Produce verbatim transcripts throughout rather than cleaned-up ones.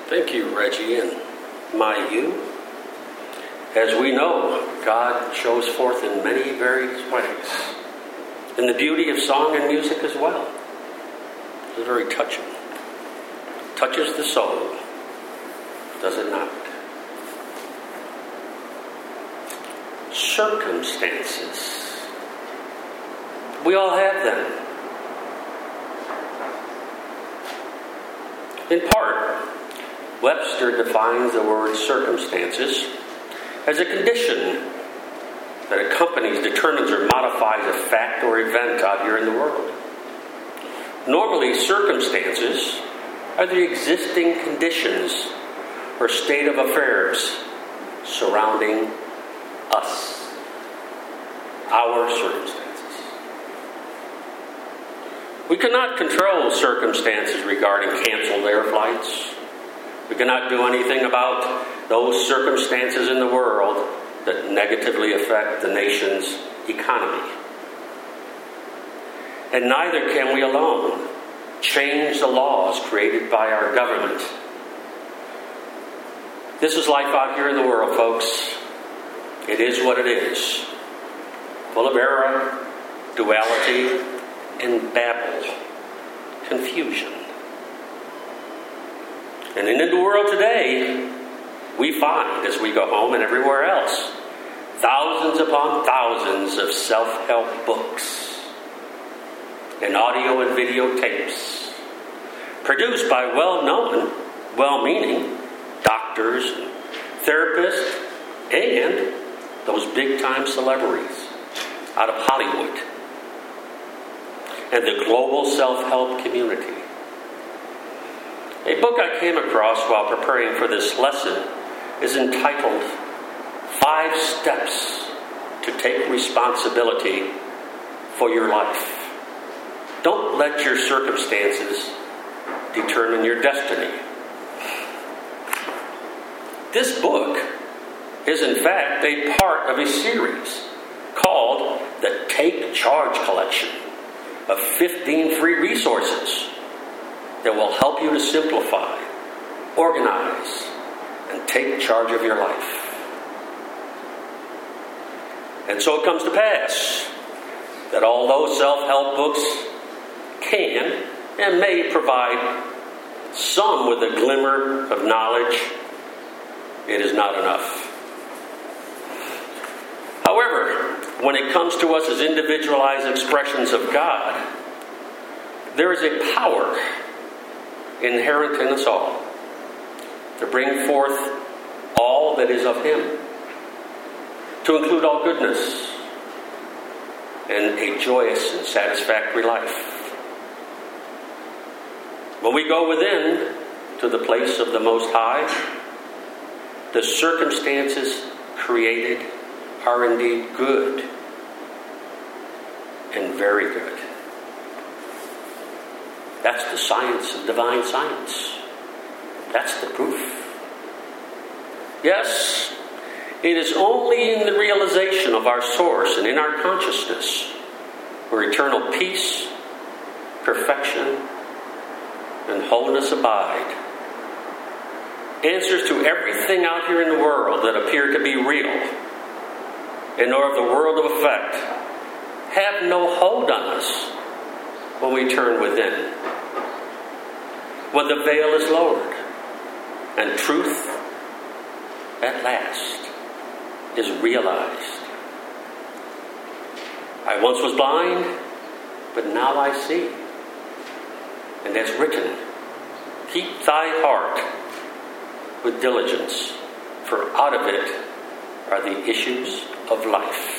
Thank you, Reggie, and my you. As we know, God shows forth in many various ways, in the beauty of song and music as well. It's very touching. Touches the soul, does it not? Circumstances. We all have them. In part, Webster defines the word circumstances as a condition that accompanies, determines, or modifies a fact or event out here in the world. Normally, circumstances are the existing conditions or state of affairs surrounding us, our circumstances. We cannot control circumstances regarding canceled air flights. We cannot do anything about those circumstances in the world that negatively affect the nation's economy. And neither can we alone change the laws created by our government. This is life out here in the world, folks. It is what it is. Full of error, duality, and babble, confusion. And in the world today, we find, as we go home and everywhere else, thousands upon thousands of self-help books and audio and video tapes produced by well-known, well-meaning doctors and therapists and those big-time celebrities out of Hollywood and the global self-help community. A book I came across while preparing for this lesson is entitled Five Steps to Take Responsibility for Your Life. Don't let your circumstances determine your destiny. This book is in fact a part of a series called the Take Charge Collection of fifteen free resources that will help you to simplify, organize, and take charge of your life. And so it comes to pass that although self-help books can and may provide some with a glimmer of knowledge, it is not enough. However, when it comes to us as individualized expressions of God, there is a power inherent in us all to bring forth all that is of Him, to include all goodness and a joyous and satisfactory life. When we go within to the place of the Most High, the circumstances created are indeed good and very good. That's the science of divine science. That's the proof. Yes, it is only in the realization of our source and in our consciousness where eternal peace, perfection, and wholeness abide. Answers to everything out here in the world that appear to be real and are of the world of effect have no hold on us when we turn within. When the veil is lowered and truth at last is realized. I once was blind, but now I see. And as written, keep thy heart with diligence, for out of it are the issues of life.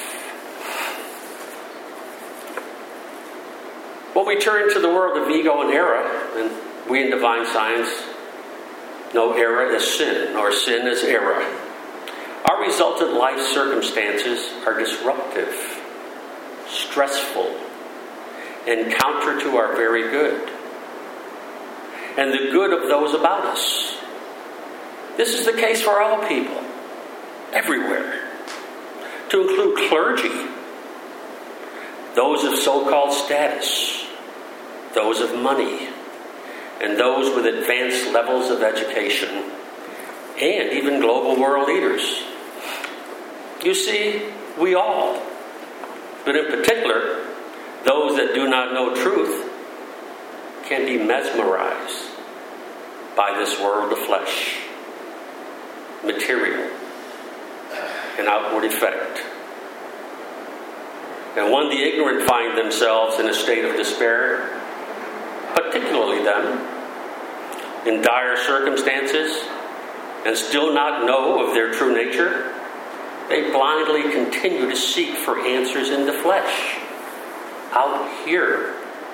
When we turn to the world of ego and error, and we in divine science know error is sin, or sin is error, our resultant life circumstances are disruptive, stressful, and counter to our very good, and the good of those about us. This is the case for all people, everywhere, to include clergy, those of so-called status, those of money, and those with advanced levels of education, and even global world leaders. You see, we all, but in particular, those that do not know truth, can be mesmerized by this world of flesh, material, and outward effect. And when the ignorant find themselves in a state of despair, particularly them, in dire circumstances, and still not know of their true nature, they blindly continue to seek for answers in the flesh, out here.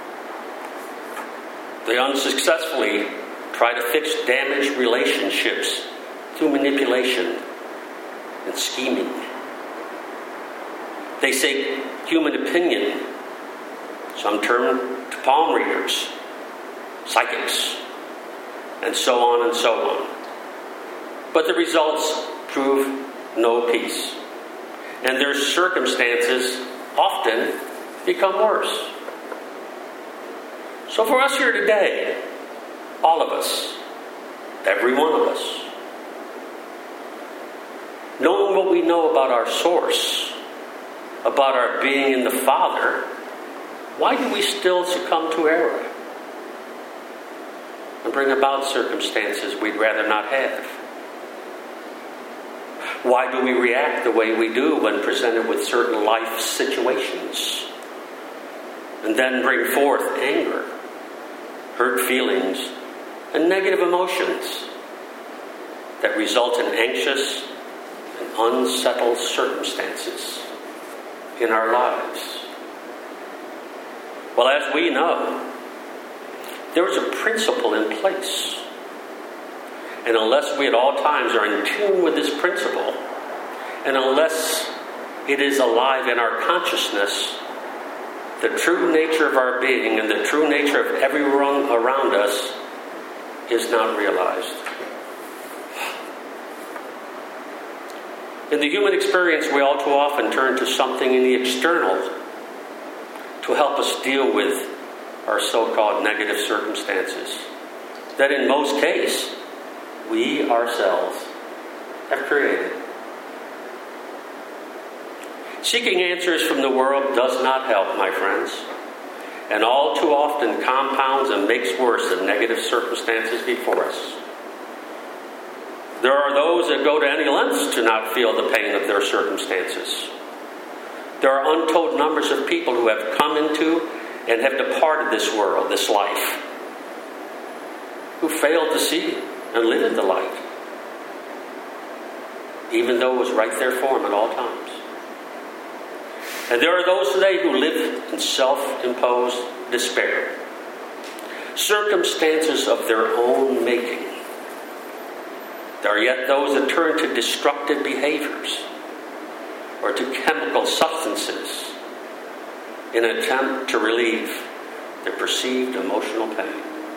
They unsuccessfully try to fix damaged relationships through manipulation and scheming. They seek human opinion, some turn to palm readers, psychics, and so on and so on. But the results prove no peace, and their circumstances often become worse. So for us here today, all of us, every one of us, knowing what we know about our source, about our being in the Father, why do we still succumb to error and bring about circumstances we'd rather not have? Why do we react the way we do when presented with certain life situations, and then bring forth anger, hurt feelings, and negative emotions that result in anxious and unsettled circumstances in our lives? Well, as we know, there is a principle in place. And unless we at all times are in tune with this principle, and unless it is alive in our consciousness, the true nature of our being and the true nature of everyone around us is not realized. In the human experience, we all too often turn to something in the external to help us deal with our so-called negative circumstances that in most cases we ourselves have created. Seeking answers from the world does not help, my friends, and all too often compounds and makes worse the negative circumstances before us. There are those that go to any lengths to not feel the pain of their circumstances. There are untold numbers of people who have come into and have departed this world, this life, who failed to see and live in the light, even though it was right there for them at all times. And there are those today who live in self-imposed despair, circumstances of their own making. There are yet those that turn to destructive behaviors or to chemical substances in an attempt to relieve their perceived emotional pain.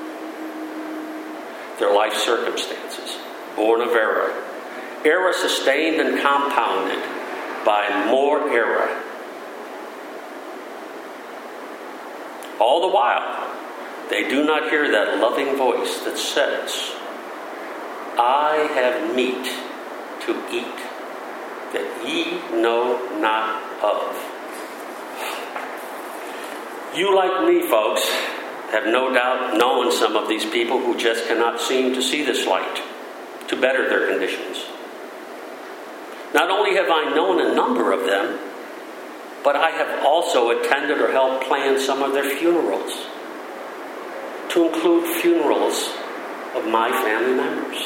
Their life circumstances, born of error, error sustained and compounded by more error. All the while, they do not hear that loving voice that says, I have meat to eat that ye know not of. You, like me, folks, have no doubt known some of these people who just cannot seem to see this light to better their conditions. Not only have I known a number of them, but I have also attended or helped plan some of their funerals, to include funerals of my family members.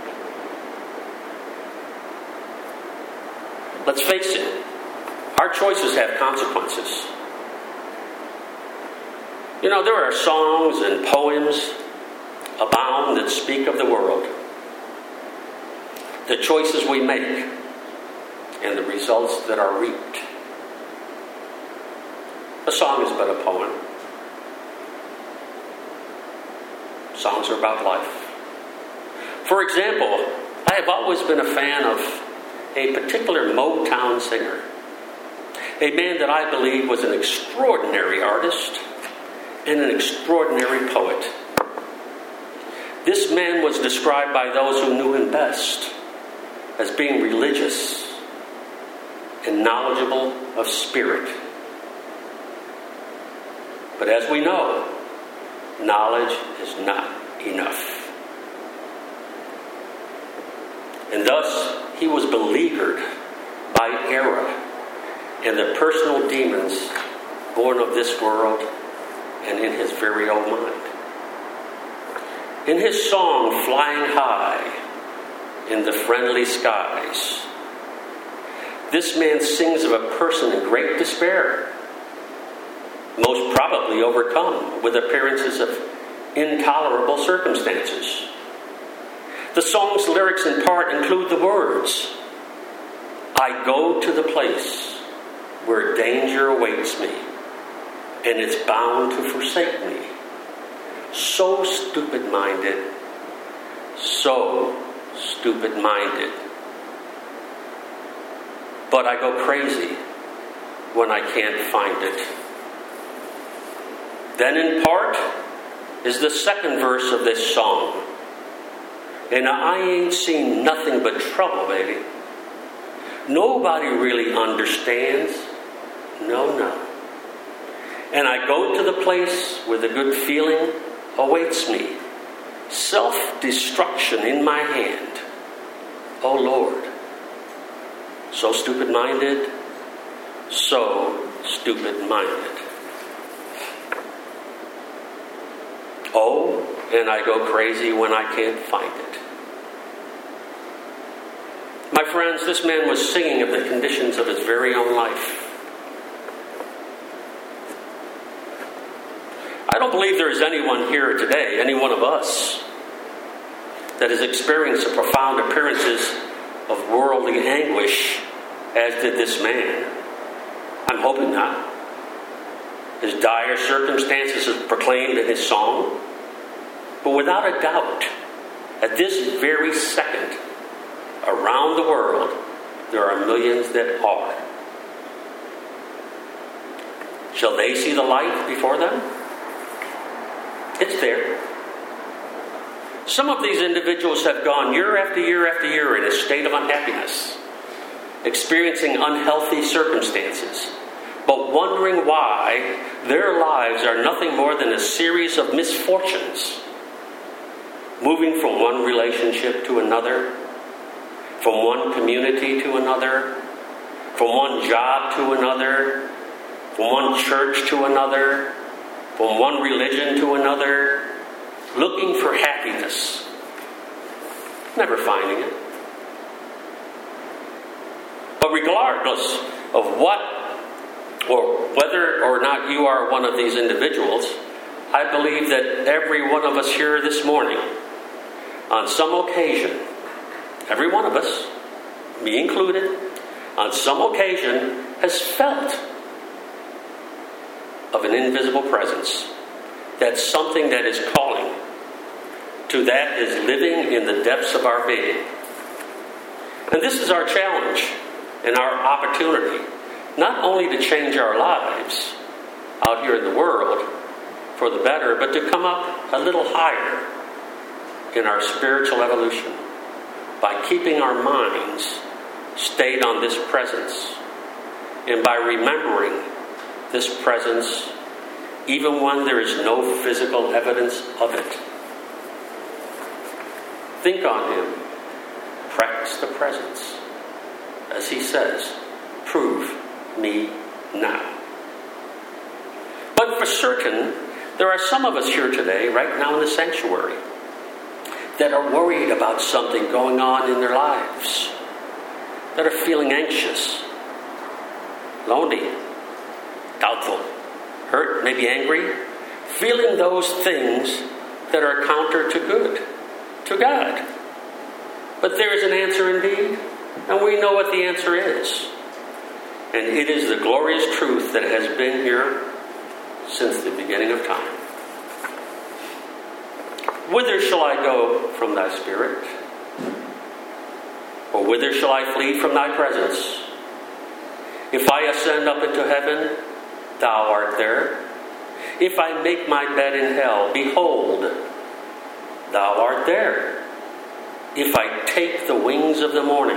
Let's face it, our choices have consequences. You know, there are songs and poems abound that speak of the world, the choices we make, and the results that are reaped. A song is but a poem. Songs are about life. For example, I have always been a fan of a particular Motown singer, a man that I believe was an extraordinary artist and an extraordinary poet. This man was described by those who knew him best as being religious and knowledgeable of spirit. But as we know, knowledge is not enough. And thus, he was beleaguered by error and the personal demons born of this world and in his very own mind. In his song, Flying High in the Friendly Skies, this man sings of a person in great despair, most probably overcome with appearances of intolerable circumstances. The song's lyrics in part include the words, "I go to the place where danger awaits me, and it's bound to forsake me. So stupid-minded, so stupid-minded. But I go crazy when I can't find it." Then in part is the second verse of this song. "And I ain't seen nothing but trouble, baby. Nobody really understands. No, no. And I go to the place where the good feeling awaits me. Self-destruction in my hand. Oh, Lord. So stupid-minded, so stupid-minded. Oh, and I go crazy when I can't find it." My friends, this man was singing of the conditions of his very own life. I don't believe there is anyone here today, any one of us, that has experienced the profound appearances of worldly anguish as did this man. I'm hoping not. His dire circumstances are proclaimed in his song. But without a doubt, at this very second, around the world, there are millions that are. Shall they see the light before them? It's there. Some of these individuals have gone year after year after year in a state of unhappiness, experiencing unhealthy circumstances, but wondering why their lives are nothing more than a series of misfortunes, moving from one relationship to another, from one community to another, from one job to another, from one church to another, from one religion to another, looking for happiness, never finding it. But regardless of what or whether or not you are one of these individuals, I believe that every one of us here this morning, on some occasion, every one of us, me included, on some occasion has felt of an invisible presence. That's something that is calling to that is living in the depths of our being. And this is our challenge and our opportunity, not only to change our lives out here in the world for the better, but to come up a little higher in our spiritual evolution by keeping our minds stayed on this presence and by remembering this presence even when there is no physical evidence of it. Think on him. Practice the presence. As he says, prove me now. But for certain, there are some of us here today, right now in the sanctuary, that are worried about something going on in their lives, that are feeling anxious, lonely, doubtful, hurt, maybe angry, feeling those things that are counter to good, to God. But there is an answer indeed, and we know what the answer is. And it is the glorious truth that has been here since the beginning of time. Whither shall I go from thy spirit? Or whither shall I flee from thy presence? If I ascend up into heaven, thou art there. If I make my bed in hell, behold, thou art there. If I take the wings of the morning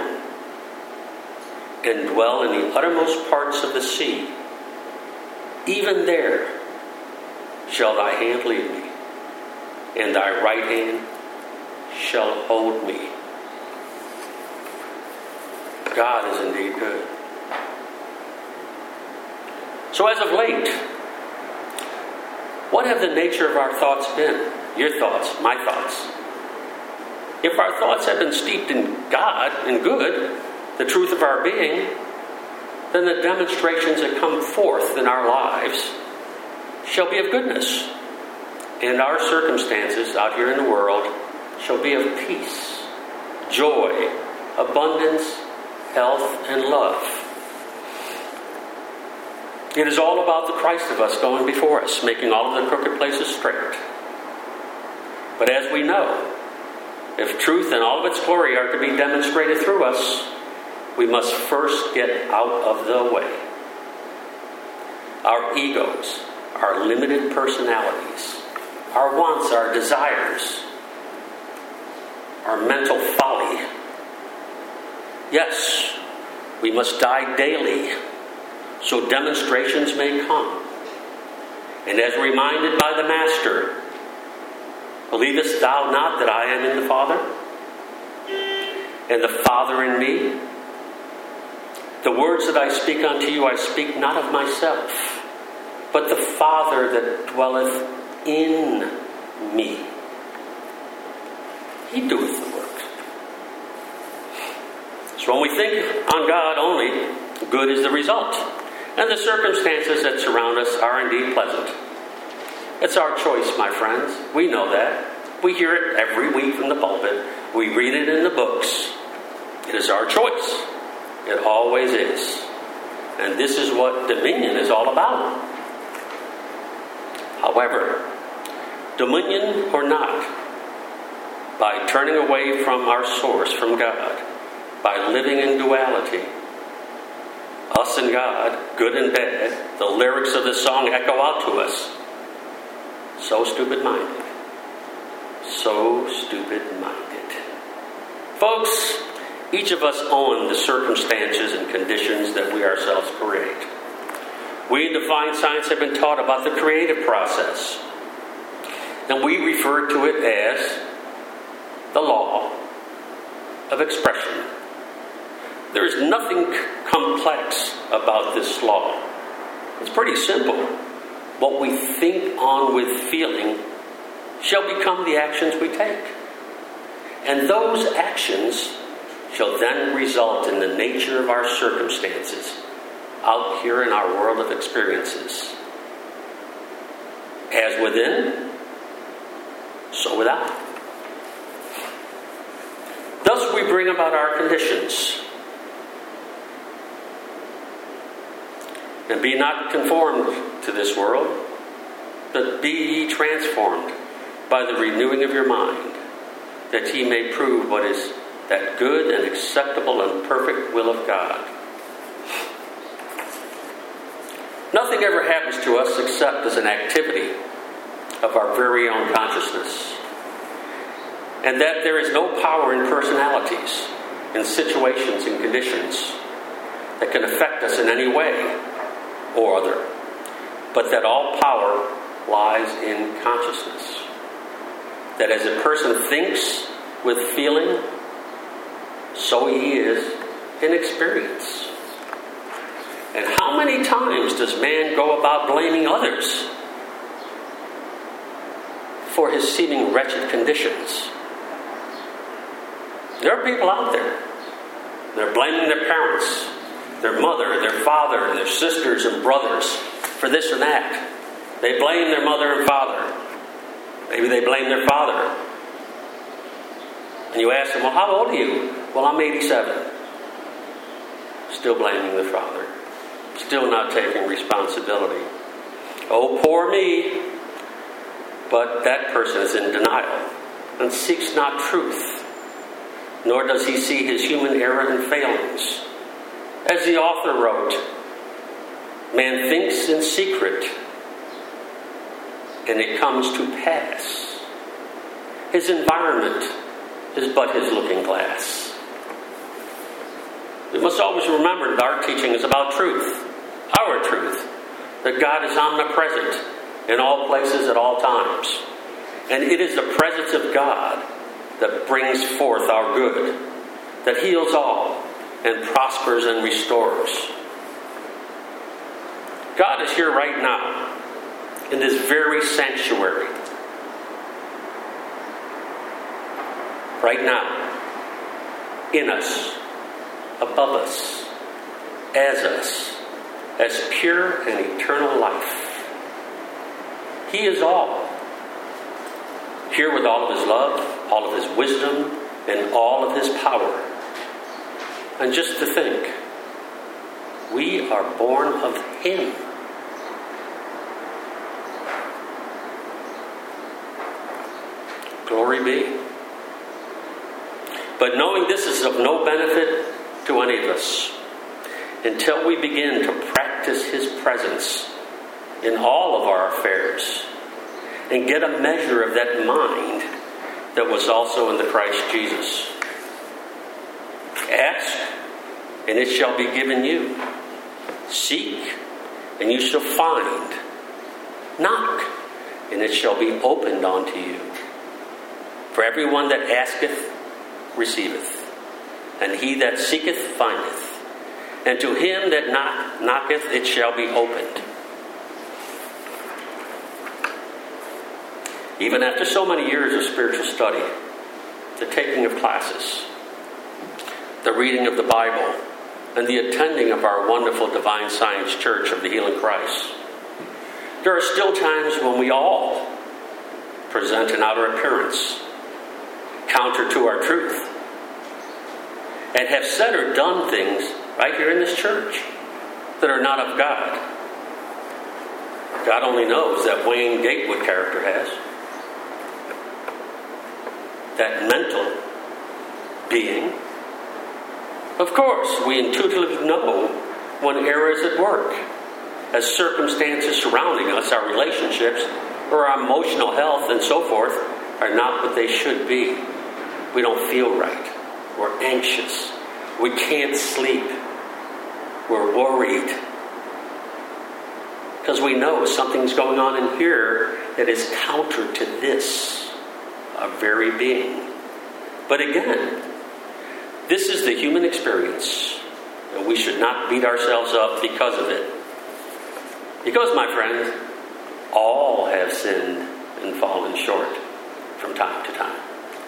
and dwell in the uttermost parts of the sea, even there shall thy hand lead me, and thy right hand shall hold me. God is indeed good. So as of late, what have the nature of our thoughts been? Your thoughts, my thoughts. If our thoughts have been steeped in God and good, the truth of our being, then the demonstrations that come forth in our lives shall be of goodness. And our circumstances out here in the world shall be of peace, joy, abundance, health, and love. It is all about the Christ of us going before us, making all of the crooked places straight. But as we know, if truth and all of its glory are to be demonstrated through us, we must first get out of the way. Our egos, our limited personalities, our wants, our desires, our mental folly. Yes, we must die daily so demonstrations may come. And as reminded by the Master, believest thou not that I am in the Father, and the Father in me? The words that I speak unto you, I speak not of myself, but the Father that dwelleth in me. He doeth the work. So when we think on God only, good is the result. And the circumstances that surround us are indeed pleasant. It's our choice, my friends. We know that. We hear it every week from the pulpit. We read it in the books. It is our choice. It always is. And this is what dominion is all about. However, dominion or not, by turning away from our source, from God, by living in duality, us and God, good and bad, the lyrics of the song echo out to us. So stupid-minded. So stupid-minded. Folks, each of us own the circumstances and conditions that we ourselves create. We in divine science have been taught about the creative process. And we refer to it as the law of expression. There is nothing complex about this law. It's pretty simple. What we think on with feeling shall become the actions we take. And those actions shall then result in the nature of our circumstances out here in our world of experiences. As within, so without. Thus we bring about our conditions. And be not conformed to this world, but be ye transformed by the renewing of your mind, that ye may prove what is that good and acceptable and perfect will of God. Nothing ever happens to us except as an activity of our very own consciousness. And that there is no power in personalities, in situations and conditions that can affect us in any way or other, but that all power lies in consciousness. That as a person thinks with feeling, so he is in experience. And how many times does man go about blaming others for his seeming wretched conditions? There are people out there. They're blaming their parents, their mother, their father, their sisters and brothers for this or that. They blame their mother and father. Maybe they blame their father. And you ask them, well, how old are you? Well, I'm eighty-seven. Still blaming the father. Still not taking responsibility. Oh, poor me. But that person is in denial and seeks not truth, nor does he see his human error and failings. As the author wrote, man thinks in secret, and it comes to pass. His environment is but his looking glass. We must always remember that our teaching is about truth, our truth, that God is omnipresent in all places at all times. And it is the presence of God that brings forth our good, that heals all and prospers and restores. God is here right now in this very sanctuary. Right now, in us, above us, as us, as pure and eternal life. He is all. Here with all of his love, all of his wisdom, and all of his power. And just to think, we are born of him. Glory be. But knowing this is of no benefit to any of us until we begin to practice his presence in all of our affairs and get a measure of that mind that was also in the Christ Jesus. Ask, and it shall be given you. Seek, and you shall find. Knock, and it shall be opened unto you. For everyone that asketh, receiveth, and he that seeketh, findeth. And to him that knock, knocketh, it shall be opened. Even after so many years of spiritual study, the taking of classes, the reading of the Bible, and the attending of our wonderful Divine Science Church of the Healing Christ, there are still times when we all present an outer appearance counter to our truth, and have said or done things right here in this church that are not of God. God only knows that Wayne Gate what character has. That mental being. Of course, we intuitively know when error is at work, as circumstances surrounding us, our relationships, or our emotional health and so forth, are not what they should be. We don't feel right. We're anxious. We can't sleep. We're worried. Because we know something's going on in here that is counter to this, our very being. But again, this is the human experience, and we should not beat ourselves up because of it. Because, my friends, all have sinned and fallen short from time to time.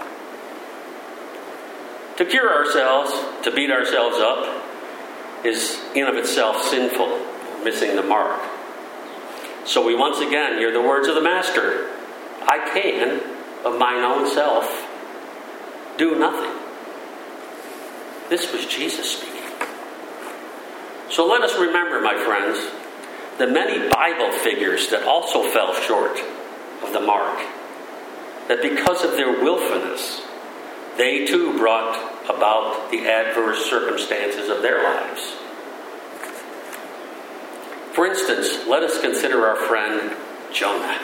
To cure ourselves, to beat ourselves up, is in of itself sinful, missing the mark. So we once again hear the words of the Master. I can, of mine own self, do nothing. This was Jesus speaking. So let us remember, my friends, the many Bible figures that also fell short of the mark. That because of their willfulness, they too brought about the adverse circumstances of their lives. For instance, let us consider our friend Jonah.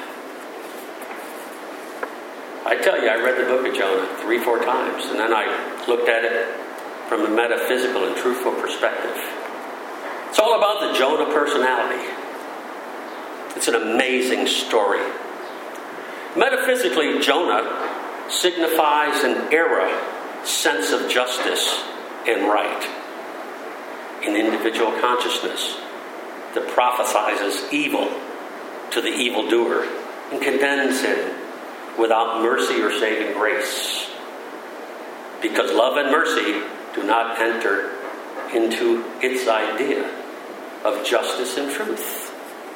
I tell you, I read the book of Jonah three, four times, and then I looked at it from a metaphysical and truthful perspective. It's all about the Jonah personality. It's an amazing story. Metaphysically, Jonah signifies an era sense of justice and right, an individual consciousness that prophesizes evil to the evildoer and condemns him without mercy or saving grace. Because love and mercy do not enter into its idea of justice and truth.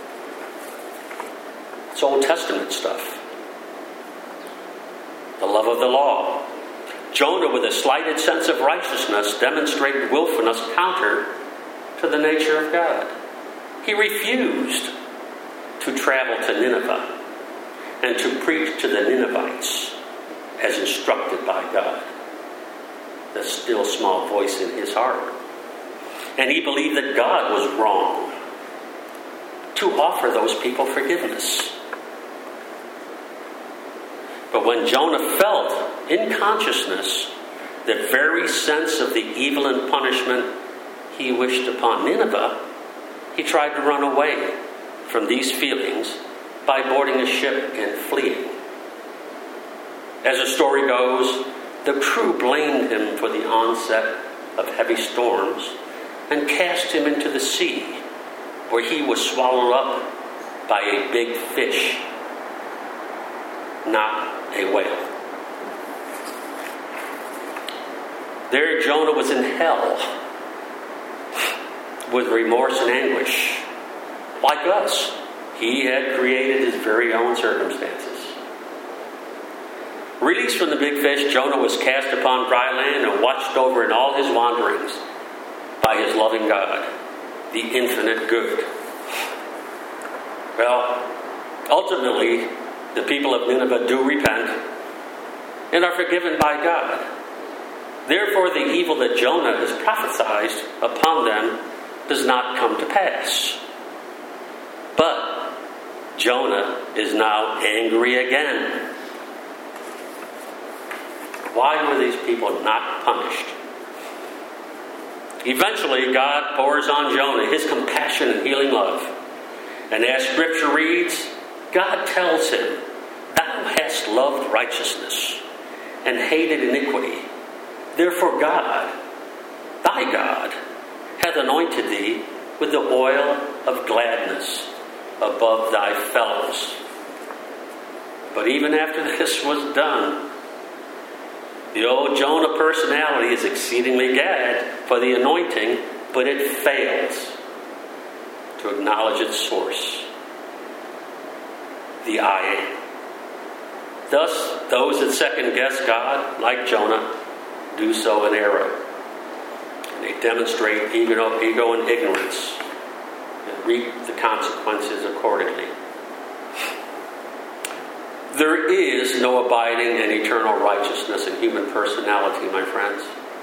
It's Old Testament stuff. The love of the law. Jonah, with a slighted sense of righteousness, demonstrated willfulness counter to the nature of God. He refused to travel to Nineveh and to preach to the Ninevites as instructed by God. The still small voice in his heart. And he believed that God was wrong to offer those people forgiveness. But when Jonah felt in consciousness the very sense of the evil and punishment he wished upon Nineveh, he tried to run away from these feelings by boarding a ship and fleeing. As the story goes, the crew blamed him for the onset of heavy storms and cast him into the sea, where he was swallowed up by a big fish, not a whale. There Jonah was in hell with remorse and anguish. Like us, he had created his very own circumstances. Released from the big fish, Jonah was cast upon dry land and watched over in all his wanderings by his loving God, the infinite good. Well, ultimately, the people of Nineveh do repent and are forgiven by God. Therefore, the evil that Jonah has prophesied upon them does not come to pass. But Jonah is now angry again. Why were these people not punished? Eventually, God pours on Jonah his compassion and healing love. And as Scripture reads, God tells him, "Thou hast loved righteousness and hated iniquity. Therefore God, thy God, hath anointed thee with the oil of gladness above thy fellows." But even after this was done, the old Jonah personality is exceedingly glad for the anointing, but it fails to acknowledge its source, the I am. Thus, those that second guess God, like Jonah, do so in error. And they demonstrate ego, ego and ignorance and reap the consequences accordingly. There is no abiding and eternal righteousness in human personality, my friends.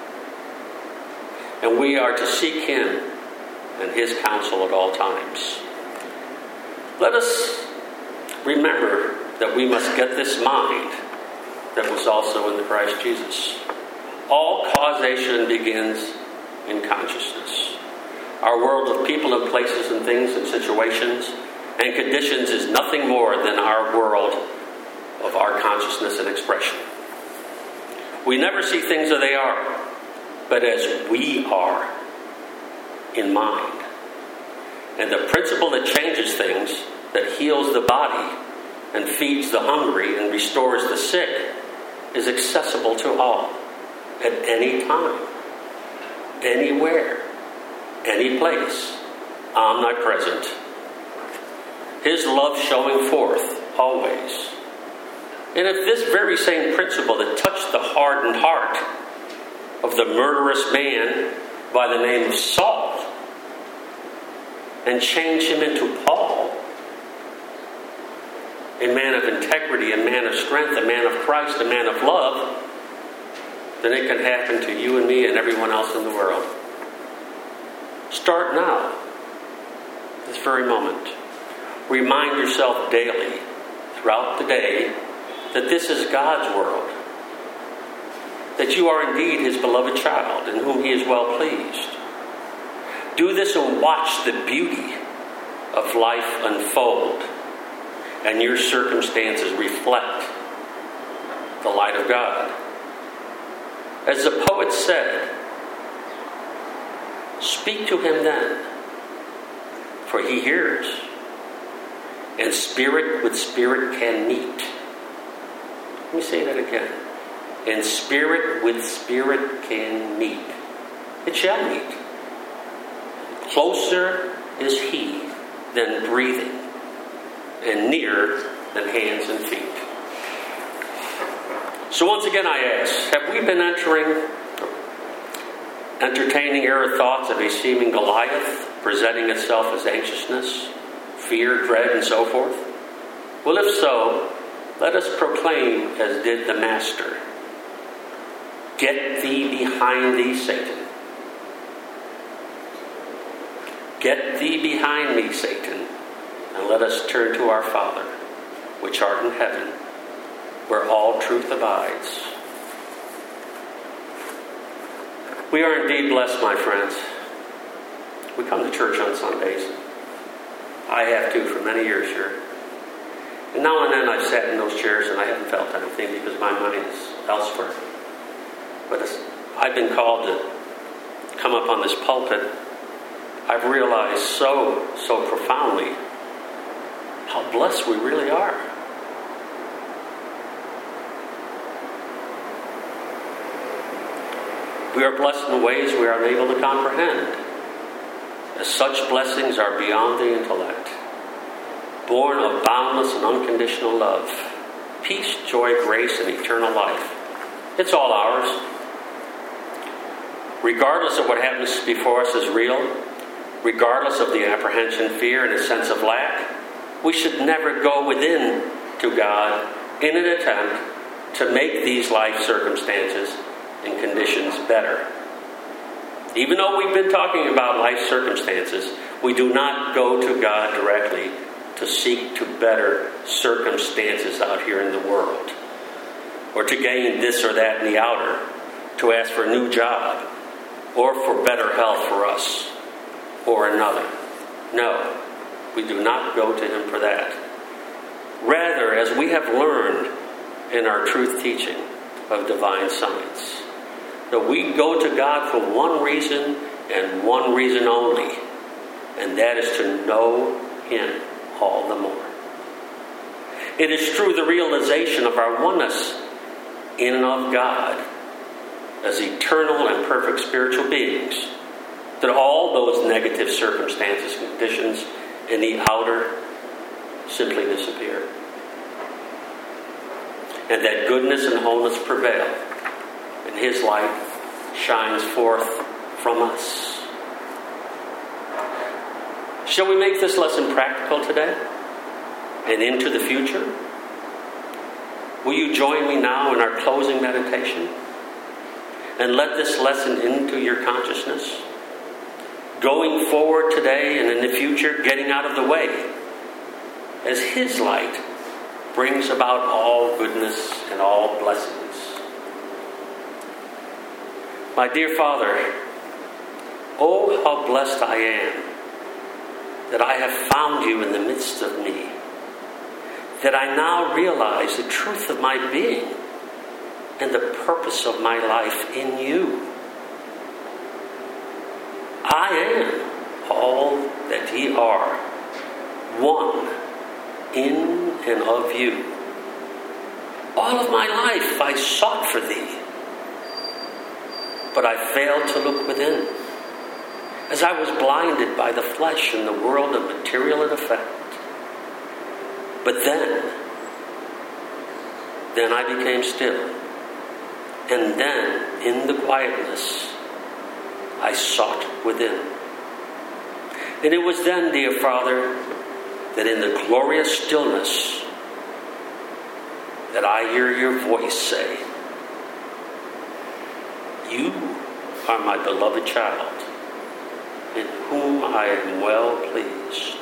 And we are to seek Him and His counsel at all times. Let us remember that we must get this mind that was also in the Christ Jesus. All causation begins in consciousness. Our world of people and places and things and situations and conditions is nothing more than our world of our consciousness and expression. We never see things as they are, but as we are in mind. And the principle that changes things, that heals the body and feeds the hungry and restores the sick, is accessible to all at any time, anywhere, any place, omnipresent. His love showing forth always. And if this very same principle that touched the hardened heart of the murderous man by the name of Saul and changed him into Paul, a man of integrity, a man of strength, a man of Christ, a man of love, then it can happen to you and me and everyone else in the world. Start now, this very moment. Remind yourself daily, throughout the day, that this is God's world, that you are indeed His beloved child in whom He is well pleased. Do this and watch the beauty of life unfold, and your circumstances reflect the light of God. As the poet said, speak to Him then, for He hears, and spirit with spirit can meet. Let me say that again. And spirit with spirit can meet. It shall meet. Closer is He than breathing, and nearer than hands and feet. So once again I ask, have we been entering, entertaining error thoughts of a seeming Goliath presenting itself as anxiousness, fear, dread, and so forth? Well, if so, let us proclaim as did the Master, "Get thee behind thee, Satan. Get thee behind me, Satan, and let us turn to our Father, which art in heaven, where all truth abides. We are indeed blessed, my friends. We come to church on Sundays. I have too for many years here. And now and then I've sat in those chairs and I haven't felt anything because my mind is elsewhere. But as I've been called to come up on this pulpit, I've realized so, so profoundly how blessed we really are. We are blessed in ways we are unable to comprehend, as such blessings are beyond the intellect, born of boundless and unconditional love, peace, joy, grace, and eternal life. It's all ours. Regardless of what happens before us is real, regardless of the apprehension, fear, and a sense of lack, we should never go within to God in an attempt to make these life circumstances and conditions better. Even though we've been talking about life circumstances, we do not go to God directly to seek to better circumstances out here in the world, or to gain this or that in the outer, to ask for a new job, or for better health for us or another. No, we do not go to Him for that. Rather, as we have learned in our truth teaching of divine science, that we go to God for one reason and one reason only, and that is to know Him all the more. It is through the realization of our oneness in and of God as eternal and perfect spiritual beings that all those negative circumstances, conditions in the outer simply disappear, and that goodness and wholeness prevail, and His light shines forth from us. Shall we make this lesson practical today and into the future? Will you join me now in our closing meditation and let this lesson into your consciousness? Going forward today and in the future, getting out of the way as His light brings about all goodness and all blessings. My dear Father, oh, how blessed I am that I have found You in the midst of me, that I now realize the truth of my being and the purpose of my life in You. I am all that Ye are, one in and of You. All of my life I sought for Thee, but I failed to look within, as I was blinded by the flesh and the world of material and effect. But then, then I became still, and then in the quietness I sought within. And it was then, dear Father, that in the glorious stillness that I hear Your voice say, You are my beloved child, in whom I am well pleased.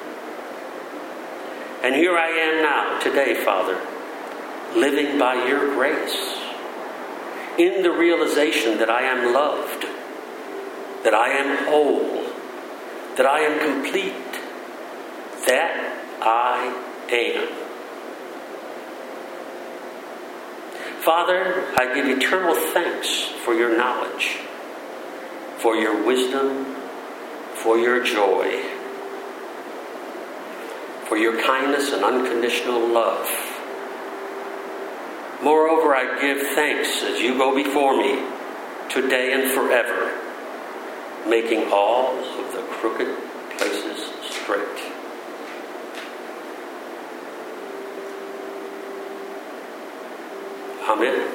And here I am now, today, Father, living by Your grace, in the realization that I am loved, that I am whole, that I am complete, that I am. Father, I give eternal thanks for Your knowledge, for Your wisdom, for Your joy, for Your kindness and unconditional love. Moreover, I give thanks as You go before me today and forever, making all of the crooked places straight. Amen.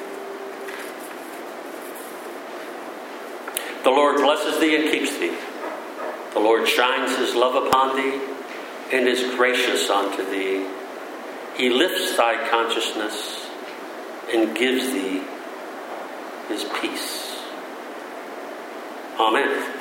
The Lord blesses thee and keeps thee. The Lord shines His love upon thee and is gracious unto thee. He lifts thy consciousness and gives thee His peace. Amen.